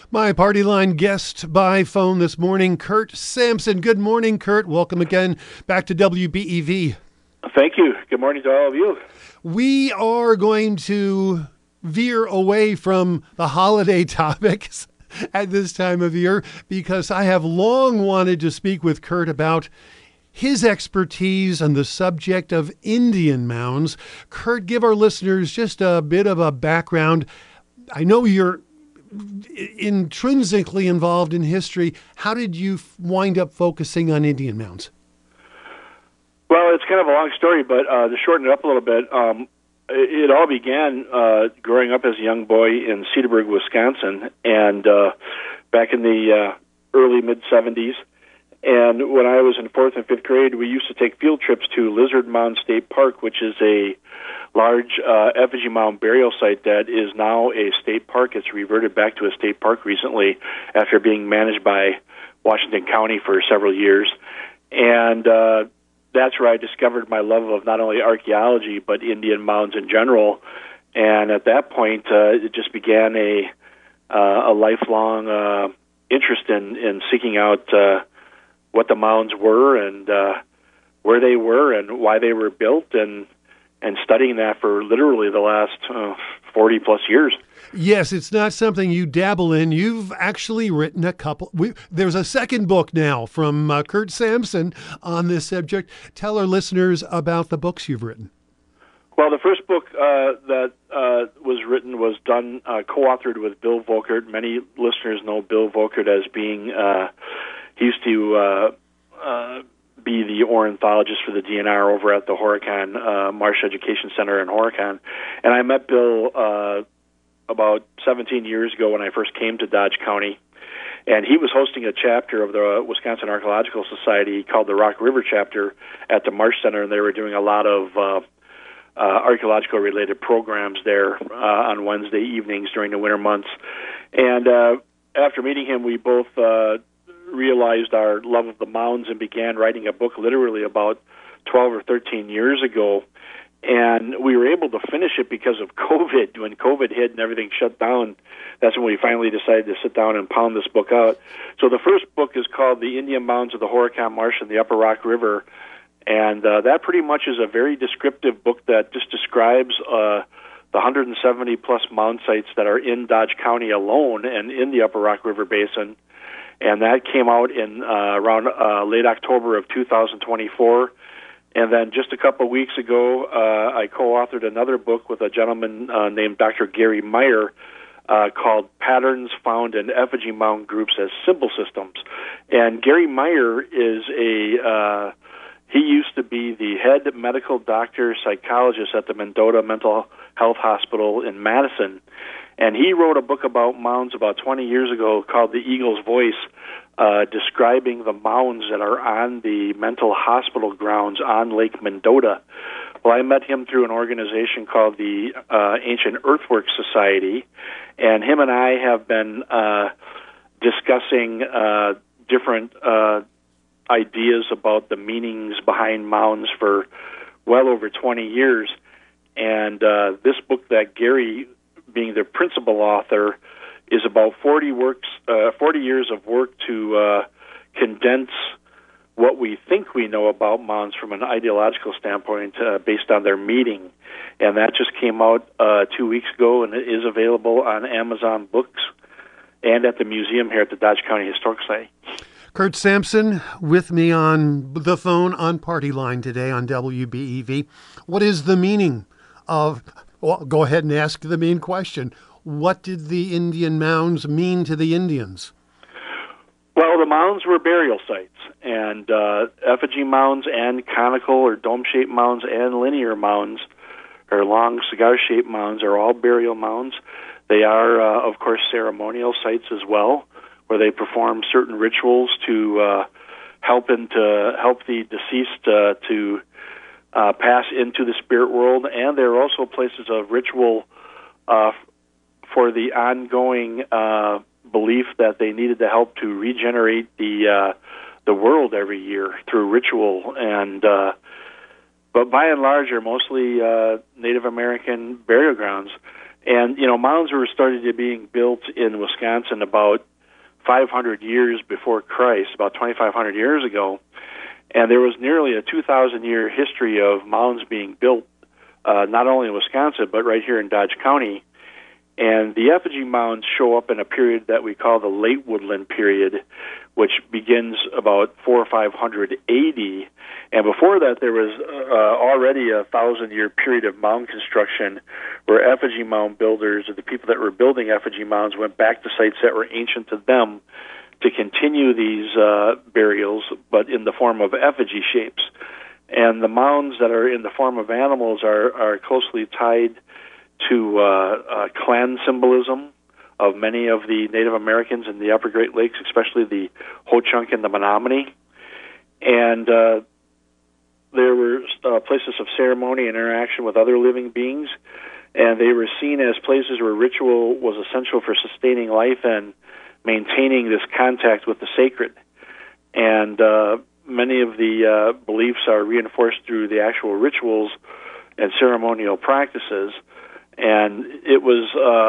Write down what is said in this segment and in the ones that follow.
My Party Line guest by phone this morning, Kurt Sampson. Good morning, Kurt. Welcome again back to WBEV. Thank you. Good morning to all of you. We are going to veer away from the holiday topics at this time of year because I have long wanted to speak with Kurt about his expertise on the subject of Indian mounds. Kurt, give our listeners just a bit of a background. I know you're intrinsically involved in history. How did you wind up focusing on Indian mounds? Well, it's kind of a long story, but to shorten it up a little bit, it all began growing up as a young boy in Cedarburg, Wisconsin, and back in the early mid-'70s. And when I was in 4th and 5th grade, we used to take field trips to Lizard Mound State Park, which is a large effigy mound burial site that is now a state park. It's reverted back to a state park recently after being managed by Washington County for several years. And that's where I discovered my love of not only archaeology, but Indian mounds in general. And at that point, it just began a lifelong interest in seeking out what the mounds were and where they were and why they were built, and studying that for literally the last 40 plus years. Yes, it's not something you dabble in. You've actually written a couple. There's a second book now from Kurt Sampson on this subject. Tell our listeners about the books you've written. Well, the first book that was written was done, co-authored with Bill Volkert. Many listeners know Bill Volkert as being, he used to be the ornithologist for the DNR over at the Horicon Marsh Education Center in Horicon. And I met Bill about 17 years ago when I first came to Dodge County. And he was hosting a chapter of the Wisconsin Archaeological Society called the Rock River chapter at the Marsh Center, and they were doing a lot of archaeological-related programs there on Wednesday evenings during the winter months. And after meeting him, we both realized our love of the mounds and began writing a book literally about 12 or 13 years ago. And we were able to finish it because of COVID. When COVID hit and everything shut down, that's when we finally decided to sit down and pound this book out. So the first book is called The Indian Mounds of the Horicon Marsh and the Upper Rock River. And that pretty much is a very descriptive book that just describes the 170-plus mound sites that are in Dodge County alone and in the Upper Rock River Basin. And that came out in around late October of 2024. And then just a couple of weeks ago, I co-authored another book with a gentleman named Dr. Gary Meyer called Patterns Found in Effigy Mound Groups as Symbol Systems. And Gary Meyer is he used to be the head medical doctor psychologist at the Mendota Mental Health Hospital in Madison. And he wrote a book about mounds about 20 years ago called The Eagle's Voice, describing the mounds that are on the mental hospital grounds on Lake Mendota. Well, I met him through an organization called the Ancient Earthworks Society, and him and I have been discussing different ideas about the meanings behind mounds for well over 20 years. And this book that Gary, being the principal author, is about 40 years of work to condense what we think we know about mounds from an ideological standpoint based on their meaning. And that just came out 2 weeks ago, and it is available on Amazon Books and at the museum here at the Dodge County Historic Society. Kurt Sampson with me on the phone on Party Line today on WBEV. What is the meaning of, well, go ahead and ask the main question. What did the Indian mounds mean to the Indians? Well, the mounds were burial sites, and effigy mounds and conical or dome-shaped mounds and linear mounds or long cigar-shaped mounds are all burial mounds. They are, of course, ceremonial sites as well, where they perform certain rituals to help the deceased to pass into the spirit world, and they're also places of ritual for the ongoing belief that they needed to help to regenerate the world every year through ritual. And but by and large, are mostly Native American burial grounds. And, mounds were started to being built in Wisconsin about 500 years before Christ, about 2,500 years ago. And there was nearly a 2,000-year history of mounds being built, not only in Wisconsin, but right here in Dodge County. And the effigy mounds show up in a period that we call the late woodland period, which begins about 400 or 500 AD. And before that, there was already a 1,000-year period of mound construction where effigy mound builders, or the people that were building effigy mounds, went back to sites that were ancient to them to continue these burials, but in the form of effigy shapes. And the mounds that are in the form of animals are closely tied to clan symbolism of many of the Native Americans in the Upper Great Lakes, especially the Ho-Chunk and the Menominee. And there were places of ceremony and interaction with other living beings, and they were seen as places where ritual was essential for sustaining life and maintaining this contact with the sacred. And many of the beliefs are reinforced through the actual rituals and ceremonial practices. And it was,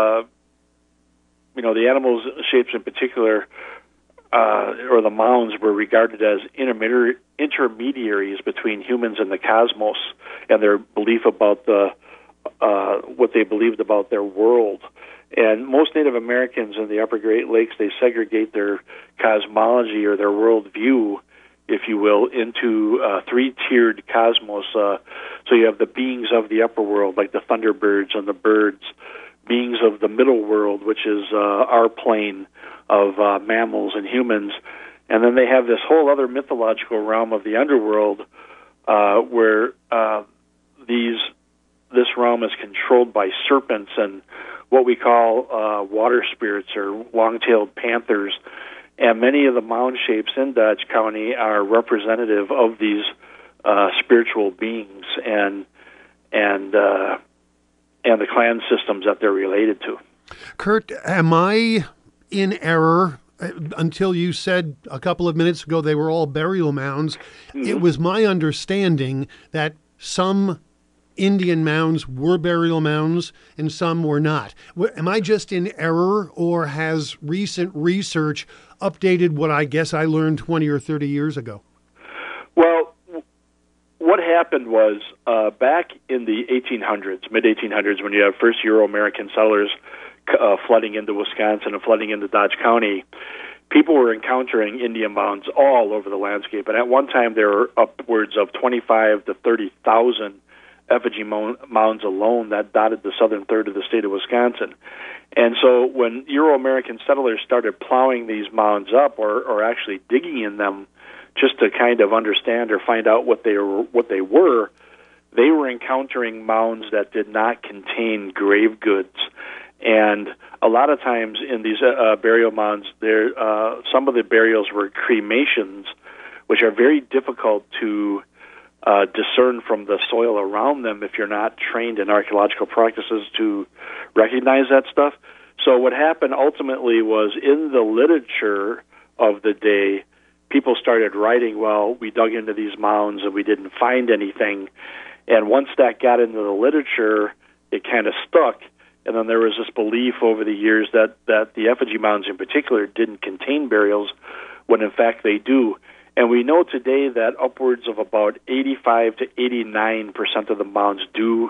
the animals' shapes in particular, or the mounds, were regarded as intermediaries between humans and the cosmos, and their belief about what they believed about their world. And most Native Americans in the Upper Great Lakes, they segregate their cosmology or their worldview, if you will, into three-tiered cosmos. So you have the beings of the upper world, like the thunderbirds and the birds, beings of the middle world, which is our plane of mammals and humans. And then they have this whole other mythological realm of the underworld where this realm is controlled by serpents and what we call water spirits or long-tailed panthers. And many of the mound shapes in Dodge County are representative of these spiritual beings and the clan systems that they're related to. Kurt, am I in error? Until you said a couple of minutes ago they were all burial mounds. Mm-hmm. It was my understanding that some Indian mounds were burial mounds and some were not. Am I just in error, or has recent research updated what I guess I learned 20 or 30 years ago? Well, what happened was back in the 1800s, mid-1800s, when you have first Euro-American settlers flooding into Wisconsin and flooding into Dodge County, people were encountering Indian mounds all over the landscape. And at one time, there were upwards of 25 to 30,000 effigy mounds alone that dotted the southern third of the state of Wisconsin. And so when Euro-American settlers started plowing these mounds up or actually digging in them just to kind of understand or find out what they were, they were encountering mounds that did not contain grave goods. And a lot of times in these burial mounds, some of the burials were cremations, which are very difficult to discern from the soil around them if you're not trained in archaeological practices to recognize that stuff. So what happened ultimately was, in the literature of the day, people started writing, well, we dug into these mounds and we didn't find anything. And once that got into the literature, it kind of stuck. And then there was this belief over the years that the effigy mounds in particular didn't contain burials, when in fact they do. And we know today that upwards of about 85 to 89% of the mounds do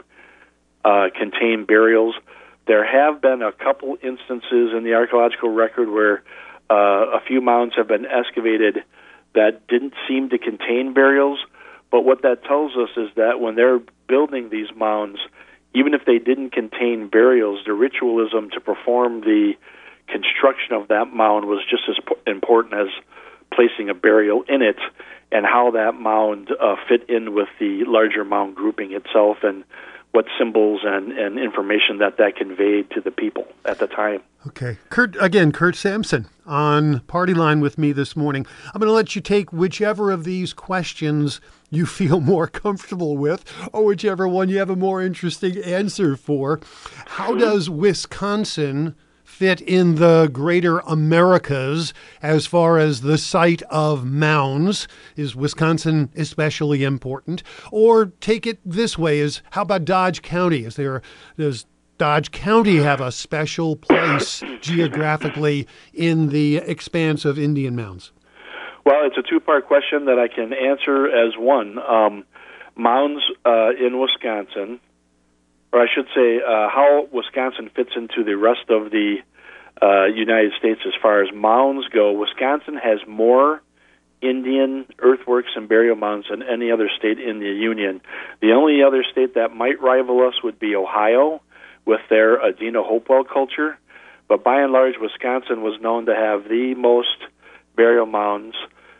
contain burials. There have been a couple instances in the archaeological record where a few mounds have been excavated that didn't seem to contain burials. But what that tells us is that when they're building these mounds, even if they didn't contain burials, the ritualism to perform the construction of that mound was just as important as placing a burial in it, and how that mound fit in with the larger mound grouping itself, and what symbols and information that conveyed to the people at the time. Okay. Kurt Sampson on Party Line with me this morning. I'm going to let you take whichever of these questions you feel more comfortable with, or whichever one you have a more interesting answer for. How does Wisconsin fit in the greater Americas as far as the site of mounds? Is Wisconsin especially important? Or take it this way, how about Dodge County? Does Dodge County have a special place geographically in the expanse of Indian Mounds? Well, it's a two-part question that I can answer as one. Mounds in Wisconsin, or I should say how Wisconsin fits into the rest of the United States as far as mounds go. Wisconsin has more Indian earthworks and burial mounds than any other state in the Union. The only other state that might rival us would be Ohio with their Adena Hopewell culture. But by and large, Wisconsin was known to have the most burial mounds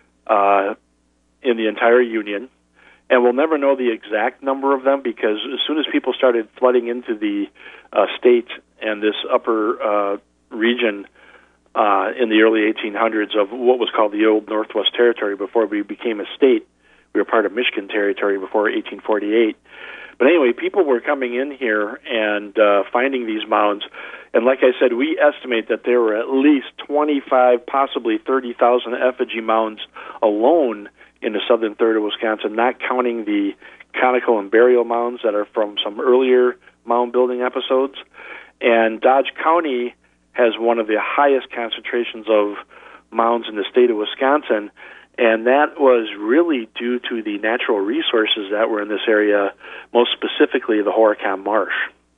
in the entire Union. And we'll never know the exact number of them because as soon as people started flooding into the state and this upper region in the early 1800s of what was called the Old Northwest Territory before we became a state. We were part of Michigan Territory before 1848. But anyway, people were coming in here and finding these mounds. And like I said, we estimate that there were at least 25, possibly 30,000 effigy mounds alone in the southern third of Wisconsin, not counting the conical and burial mounds that are from some earlier mound building episodes. And Dodge County has one of the highest concentrations of mounds in the state of Wisconsin, and that was really due to the natural resources that were in this area, most specifically the Horicon Marsh.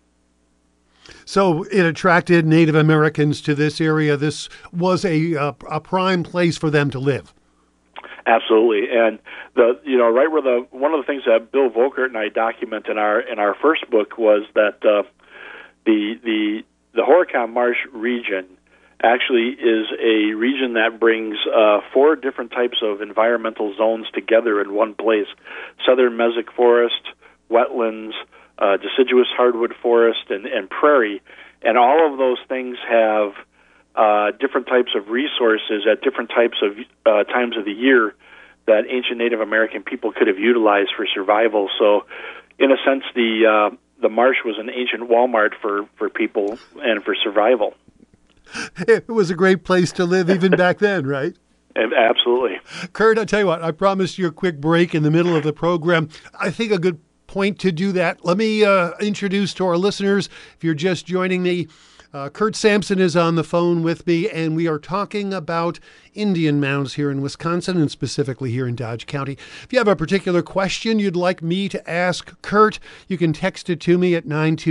So it attracted Native Americans to this area. This was a prime place for them to live. Absolutely, and right where one of the things that Bill Volkert and I document in our first book was that the Horicon Marsh region actually is a region that brings 4 different types of environmental zones together in one place: southern mesic forest, wetlands, deciduous hardwood forest, and prairie. And all of those things have different types of resources at different types of times of the year that ancient Native American people could have utilized for survival. So, in a sense, the marsh was an ancient Walmart for people and for survival. It was a great place to live even back then, right? Absolutely. Kurt, I'll tell you what, I promised you a quick break in the middle of the program. I think a good point to do that. Let me introduce to our listeners, if you're just joining me, Kurt Sampson is on the phone with me, and we are talking about Indian mounds here in Wisconsin, and specifically here in Dodge County. If you have a particular question you'd like me to ask Kurt, you can text it to me at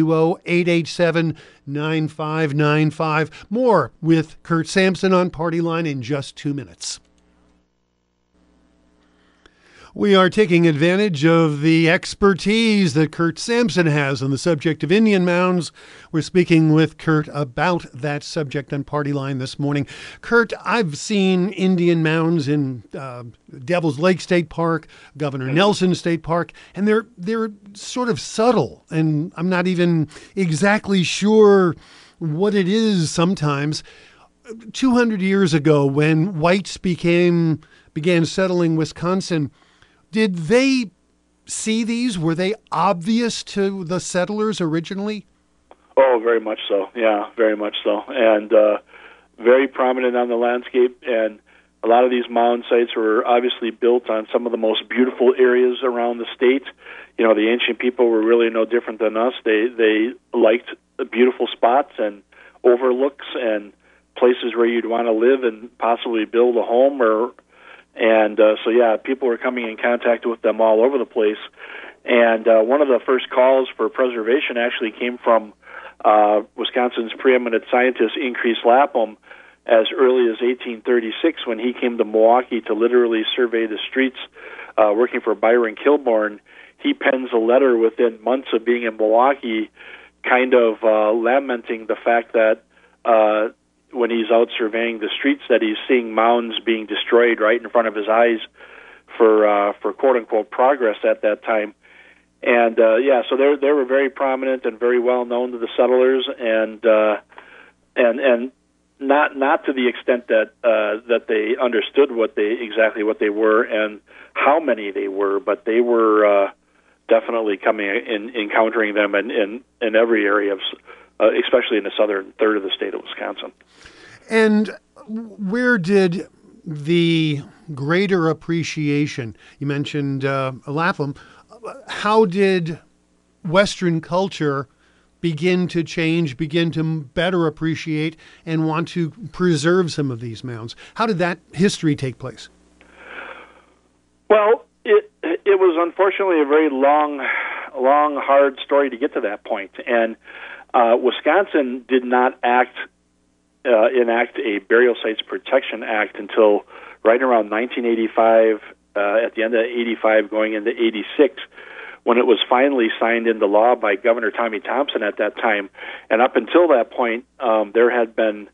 920-887-9595. More with Kurt Sampson on Party Line in just 2 minutes. We are taking advantage of the expertise that Kurt Sampson has on the subject of Indian mounds. We're speaking with Kurt about that subject on Party Line this morning. Kurt, I've seen Indian mounds in Devil's Lake State Park, Governor Nelson State Park, and they're sort of subtle, and I'm not even exactly sure what it is sometimes. 200 years ago, when whites began settling Wisconsin, did they see these? Were they obvious to the settlers originally? Oh, very much so. Yeah, very much so. And very prominent on the landscape. And a lot of these mound sites were obviously built on some of the most beautiful areas around the state. You know, the ancient people were really no different than us. They liked the beautiful spots and overlooks and places where you'd want to live and possibly build a home so people were coming in contact with them all over the place. And one of the first calls for preservation actually came from Wisconsin's preeminent scientist, Increase Lapham, as early as 1836 when he came to Milwaukee to literally survey the streets working for Byron Kilbourne. He pens a letter within months of being in Milwaukee kind of lamenting the fact that when he's out surveying the streets that he's seeing mounds being destroyed right in front of his eyes for quote-unquote progress at that time. And, so they were very prominent and very well known to the settlers and not to the extent that they understood exactly what they were and how many they were, but they were definitely encountering them in every area of especially in the southern third of the state of Wisconsin. And where did the greater appreciation, you mentioned Lapham, how did Western culture begin to change, begin to better appreciate and want to preserve some of these mounds? How did that history take place? Well, it was unfortunately a very long, hard story to get to that point. And Wisconsin did not enact a Burial Sites Protection Act until right around 1985, at the end of 85 going into 86, when it was finally signed into law by Governor Tommy Thompson at that time. And up until that point, there had been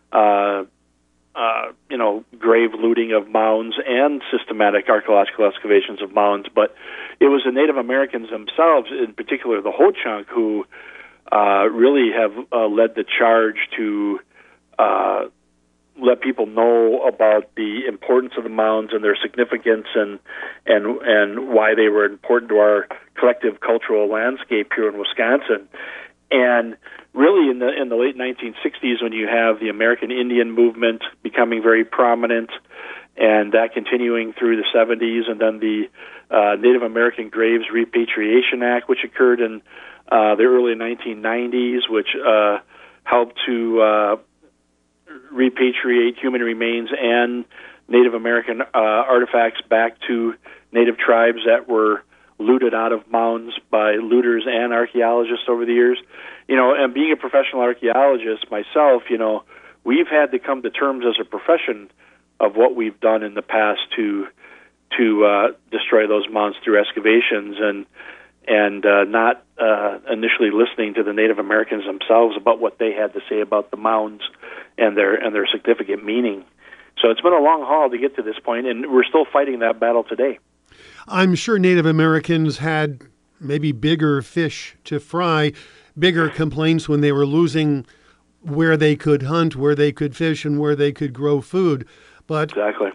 grave looting of mounds and systematic archaeological excavations of mounds, but it was the Native Americans themselves, in particular the Ho-Chunk, who really have led the charge to let people know about the importance of the mounds and their significance and why they were important to our collective cultural landscape here in Wisconsin. And really, in the late 1960s, when you have the American Indian movement becoming very prominent, and that continuing through the 70s, and then the Native American Graves Repatriation Act, which occurred in the early 1990s, which helped to repatriate human remains and Native American artifacts back to Native tribes that were looted out of mounds by looters and archaeologists over the years. And being a professional archaeologist myself, we've had to come to terms as a profession of what we've done in the past to destroy those mounds through excavations and not initially listening to the Native Americans themselves about what they had to say about the mounds and their significant meaning. So it's been a long haul to get to this point, and we're still fighting that battle today. I'm sure Native Americans had maybe bigger fish to fry, bigger complaints when they were losing where they could hunt, where they could fish, and where they could grow food. But exactly.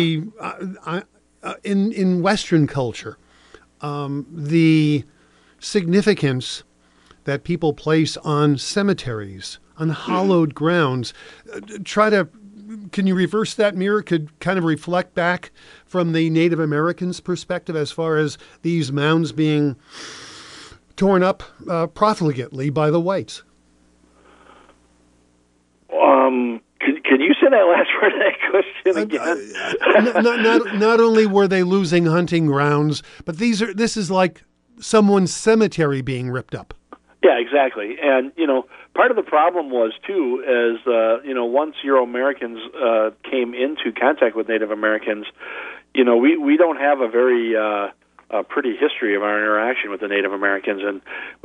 In Western culture, the significance that people place on cemeteries, on hallowed grounds, can you reverse that mirror? Could kind of reflect back from the Native Americans' perspective as far as these mounds being torn up profligately by the whites? Can you say that last part of that question again? Not only were they losing hunting grounds, but this is like someone's cemetery being ripped up. Yeah, exactly. And, part of the problem was, too, is, once Euro-Americans came into contact with Native Americans, we don't have a very pretty history of our interaction with the Native Americans. And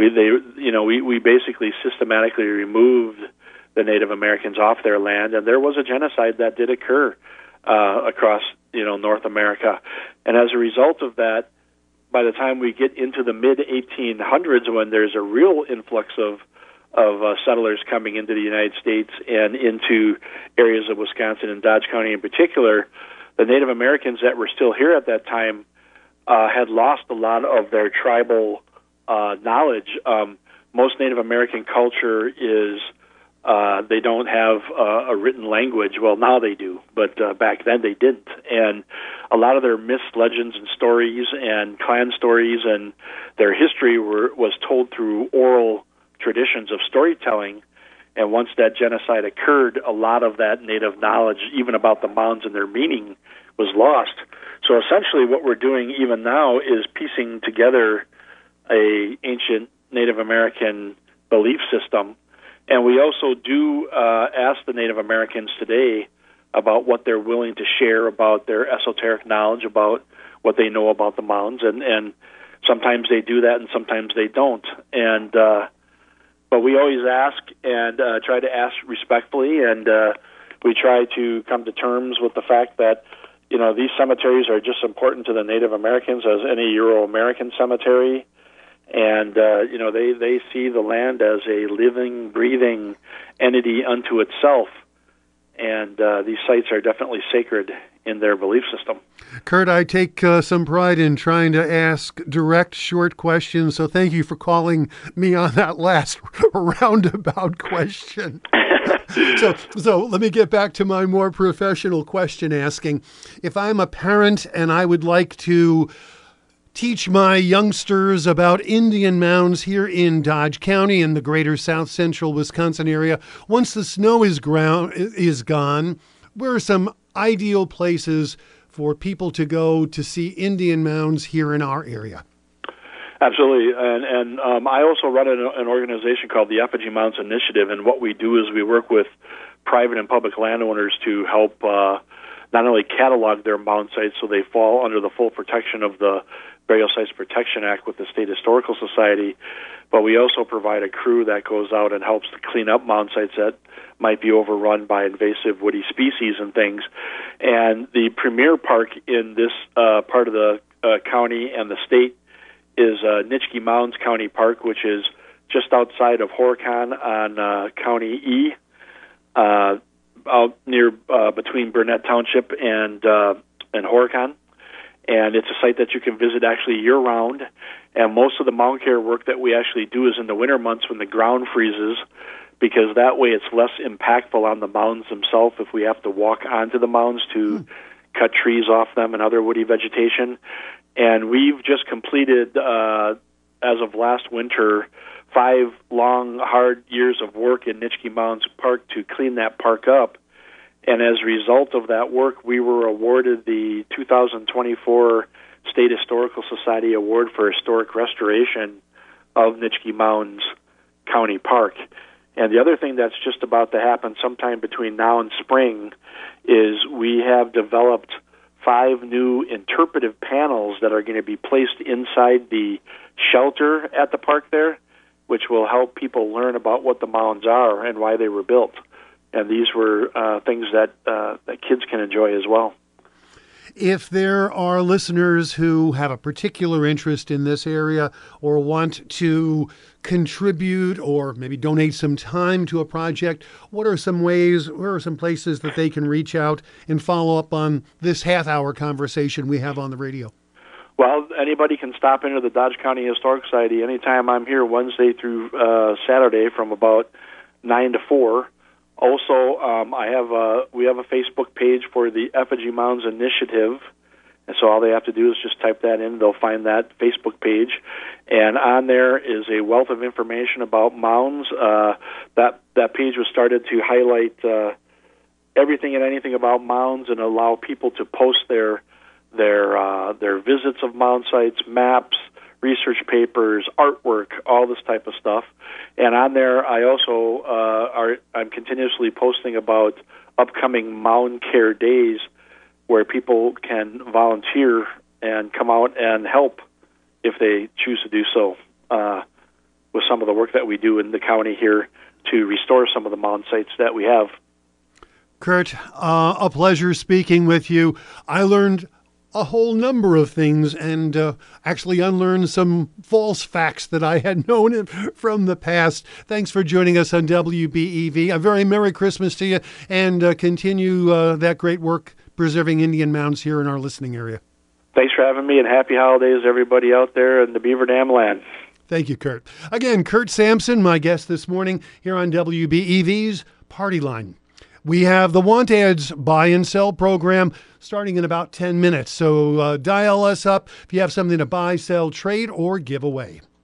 we basically systematically removed the Native Americans off their land, and there was a genocide that did occur across, North America. And as a result of that, by the time we get into the mid-1800s, when there's a real influx of settlers coming into the United States and into areas of Wisconsin and Dodge County in particular, the Native Americans that were still here at that time had lost a lot of their tribal knowledge. Most Native American culture is they don't have a written language. Well, now they do, but back then they didn't. And a lot of their myths, legends, and stories and clan stories and their history was told through oral traditions of storytelling. And once that genocide occurred, a lot of that native knowledge, even about the mounds and their meaning, was lost. So essentially what we're doing even now is piecing together a ancient Native American belief system. And we also do ask the Native Americans today about what they're willing to share about their esoteric knowledge, about what they know about the mounds. And sometimes they do that and sometimes they don't. And but we always ask and try to ask respectfully, and we try to come to terms with the fact that, these cemeteries are just as important to the Native Americans as any Euro-American cemetery. And, they see the land as a living, breathing entity unto itself. And these sites are definitely sacred in their belief system. Kurt, I take some pride in trying to ask direct, short questions, so thank you for calling me on that last roundabout question. So let me get back to my more professional question asking. If I'm a parent and I would like to teach my youngsters about Indian mounds here in Dodge County in the greater south central Wisconsin area. Once the snow is gone, where are some ideal places for people to go to see Indian mounds here in our area? Absolutely, and I also run an organization called the Effigy Mounds Initiative, and what we do is we work with private and public landowners to help not only catalog their mound sites so they fall under the full protection of the Burial Sites Protection Act with the State Historical Society, but we also provide a crew that goes out and helps to clean up mound sites that might be overrun by invasive woody species and things. And the premier park in this part of the county and the state is Nitschke Mounds County Park, which is just outside of Horicon on County E, out near between Burnett Township and Horicon. And it's a site that you can visit actually year-round. And most of the mound care work that we actually do is in the winter months when the ground freezes, because that way it's less impactful on the mounds themselves if we have to walk onto the mounds to cut trees off them and other woody vegetation. And we've just completed, as of last winter, 5 long, hard years of work in Nitschke Mounds Park to clean that park up. And as a result of that work, we were awarded the 2024 State Historical Society Award for Historic Restoration of Nitschke Mounds County Park. And the other thing that's just about to happen sometime between now and spring is we have developed 5 new interpretive panels that are going to be placed inside the shelter at the park there, which will help people learn about what the mounds are and why they were built. And these were things that kids can enjoy as well. If there are listeners who have a particular interest in this area or want to contribute or maybe donate some time to a project, what are some ways, where are some places that they can reach out and follow up on this half-hour conversation we have on the radio? Well, anybody can stop into the Dodge County Historic Society anytime I'm here, Wednesday through Saturday from about 9 to 4. Also, we have a Facebook page for the Effigy Mounds Initiative, and so all they have to do is just type that in. They'll find that Facebook page, and on there is a wealth of information about mounds. That page was started to highlight everything and anything about mounds and allow people to post their visits of mound sites, maps, research papers, artwork, all this type of stuff. And on there, I also I'm continuously posting about upcoming mound care days where people can volunteer and come out and help if they choose to do so with some of the work that we do in the county here to restore some of the mound sites that we have. Kurt, a pleasure speaking with you. I learned a whole number of things and actually unlearned some false facts that I had known from the past. Thanks for joining us on WBEV. A very Merry Christmas to you, and continue that great work preserving Indian mounds here in our listening area. Thanks for having me, and happy holidays, everybody out there in the Beaver Dam land. Thank you, Kurt. Again, Kurt Sampson, my guest this morning here on WBEV's Party Line. We have the Want Ads buy and sell program starting in about 10 minutes. So dial us up if you have something to buy, sell, trade, or give away.